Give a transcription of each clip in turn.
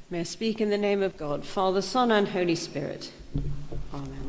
May I speak in the name of God, Father, Son, and Holy Spirit. Amen.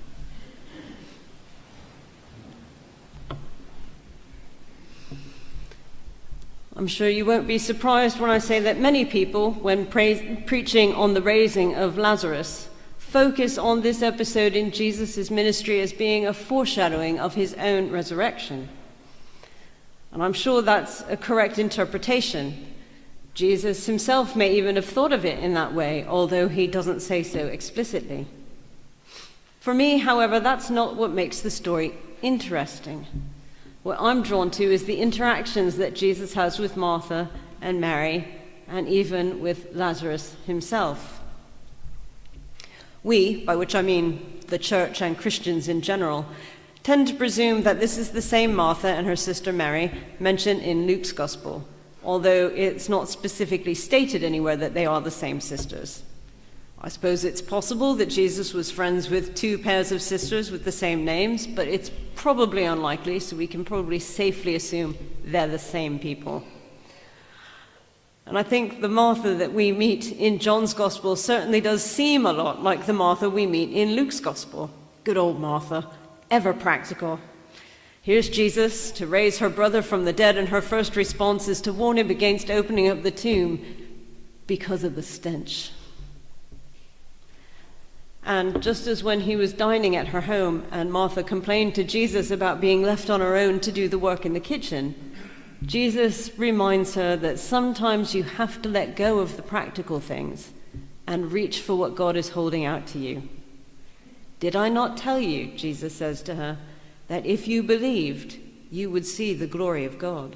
I'm sure you won't be surprised when I say that many people, when preaching on the raising of Lazarus, focus on this episode in Jesus' ministry as being a foreshadowing of his own resurrection. And I'm sure that's a correct interpretation. Jesus himself may even have thought of it in that way, although he doesn't say so explicitly. For me, however, that's not what makes the story interesting. What I'm drawn to is the interactions that Jesus has with Martha and Mary, and even with Lazarus himself. We, by which I mean the church and Christians in general, tend to presume that this is the same Martha and her sister Mary mentioned in Luke's Gospel, although it's not specifically stated anywhere that they are the same sisters. I suppose it's possible that Jesus was friends with two pairs of sisters with the same names, but it's probably unlikely, so we can probably safely assume they're the same people. And I think the Martha that we meet in John's Gospel certainly does seem a lot like the Martha we meet in Luke's Gospel. Good old Martha, ever practical. Here's Jesus to raise her brother from the dead, and her first response is to warn him against opening up the tomb because of the stench. And just as when he was dining at her home and Martha complained to Jesus about being left on her own to do the work in the kitchen, Jesus reminds her that sometimes you have to let go of the practical things and reach for what God is holding out to you. Did I not tell you, Jesus says to her, that if you believed, you would see the glory of God?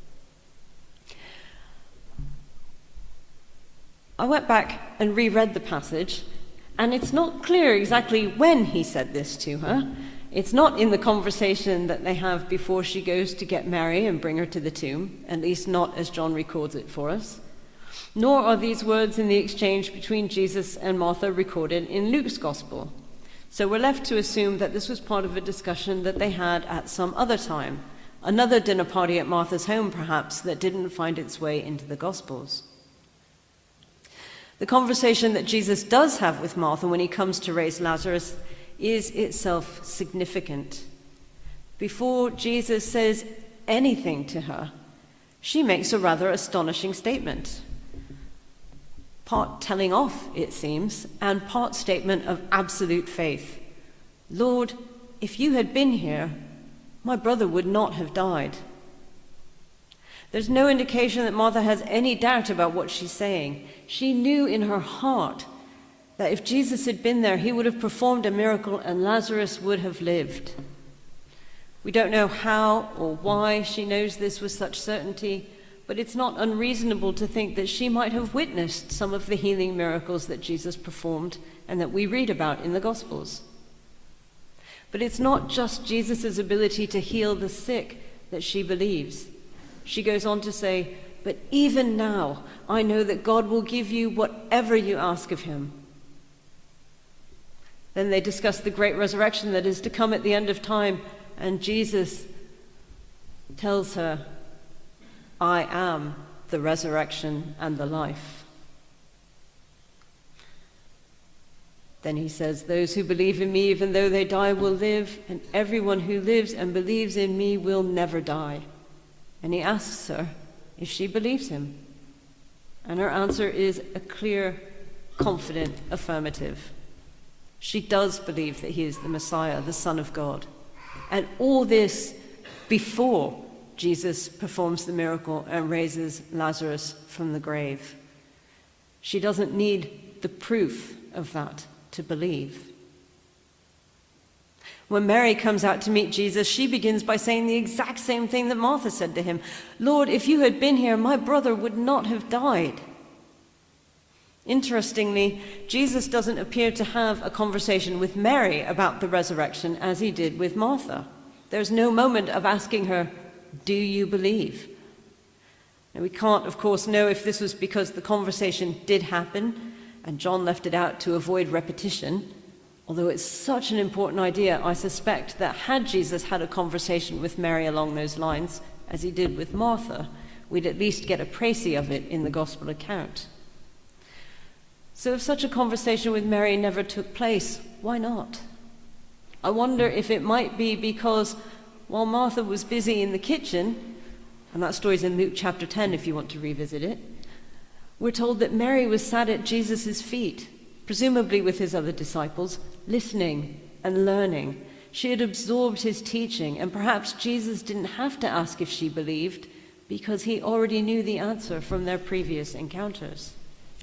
I went back and reread the passage, and it's not clear exactly when he said this to her. It's not in the conversation that they have before she goes to get Mary and bring her to the tomb, at least not as John records it for us. Nor are these words in the exchange between Jesus and Martha recorded in Luke's Gospel. So we're left to assume that this was part of a discussion that they had at some other time, another dinner party at Martha's home perhaps, that didn't find its way into the Gospels. The conversation that Jesus does have with Martha when he comes to raise Lazarus is itself significant. Before Jesus says anything to her, she makes a rather astonishing statement. Part telling off, it seems, and part statement of absolute faith. Lord, if you had been here, my brother would not have died. There's no indication that Martha has any doubt about what she's saying. She knew in her heart that if Jesus had been there, he would have performed a miracle and Lazarus would have lived. We don't know how or why she knows this with such certainty, but it's not unreasonable to think that she might have witnessed some of the healing miracles that Jesus performed and that we read about in the Gospels. But it's not just Jesus' ability to heal the sick that she believes. She goes on to say, but even now, I know that God will give you whatever you ask of him. Then they discuss the great resurrection that is to come at the end of time, and Jesus tells her, I am the resurrection and the life. Then he says, those who believe in me, even though they die, will live, and everyone who lives and believes in me will never die. And he asks her if she believes him. And her answer is a clear, confident affirmative. She does believe that he is the Messiah, the Son of God. And all this before Jesus performs the miracle and raises Lazarus from the grave. She doesn't need the proof of that to believe. When Mary comes out to meet Jesus, she begins by saying the exact same thing that Martha said to him. Lord, if you had been here, my brother would not have died. Interestingly, Jesus doesn't appear to have a conversation with Mary about the resurrection as he did with Martha. There's no moment of asking her, do you believe? Now, we can't, of course, know if this was because the conversation did happen and John left it out to avoid repetition. Although it's such an important idea, I suspect that had Jesus had a conversation with Mary along those lines, as he did with Martha, we'd at least get a précis of it in the gospel account. So if such a conversation with Mary never took place, why not? I wonder if it might be because while Martha was busy in the kitchen, and that story's in Luke chapter 10 if you want to revisit it, we're told that Mary was sat at Jesus' feet, presumably with his other disciples, listening and learning. She had absorbed his teaching, and perhaps Jesus didn't have to ask if she believed because he already knew the answer from their previous encounters.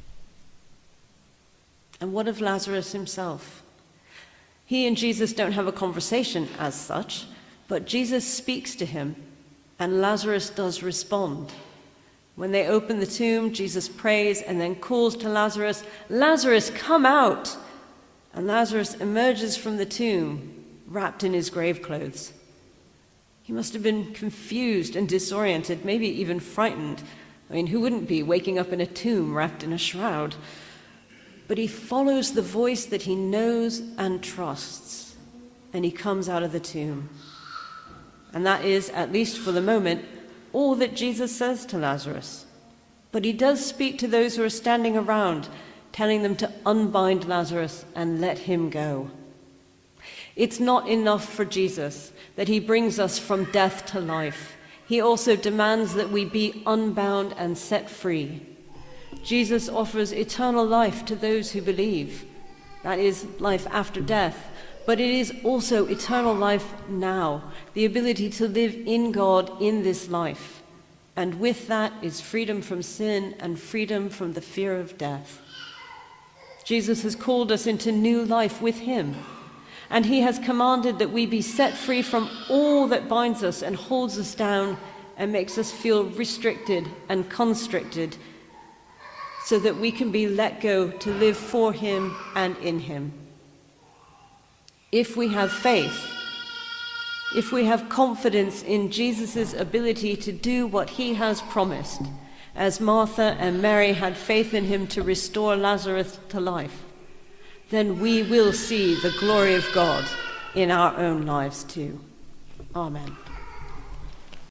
And what of Lazarus himself? He and Jesus don't have a conversation as such, but Jesus speaks to him, and Lazarus does respond. When they open the tomb, Jesus prays and then calls to Lazarus, "Lazarus, come out!" And Lazarus emerges from the tomb, wrapped in his grave clothes. He must have been confused and disoriented, maybe even frightened. I mean, who wouldn't be waking up in a tomb wrapped in a shroud? But he follows the voice that he knows and trusts, and he comes out of the tomb. And that is, at least for the moment, all that Jesus says to Lazarus. But he does speak to those who are standing around, telling them to unbind Lazarus and let him go. It's not enough for Jesus that he brings us from death to life. He also demands that we be unbound and set free. Jesus offers eternal life to those who believe. That is, life after death. But it is also eternal life now, the ability to live in God in this life. And with that is freedom from sin and freedom from the fear of death. Jesus has called us into new life with him. And he has commanded that we be set free from all that binds us and holds us down and makes us feel restricted and constricted, so that we can be let go to live for him and in him. If we have faith, if we have confidence in Jesus' ability to do what he has promised, as Martha and Mary had faith in him to restore Lazarus to life, then we will see the glory of God in our own lives too. Amen.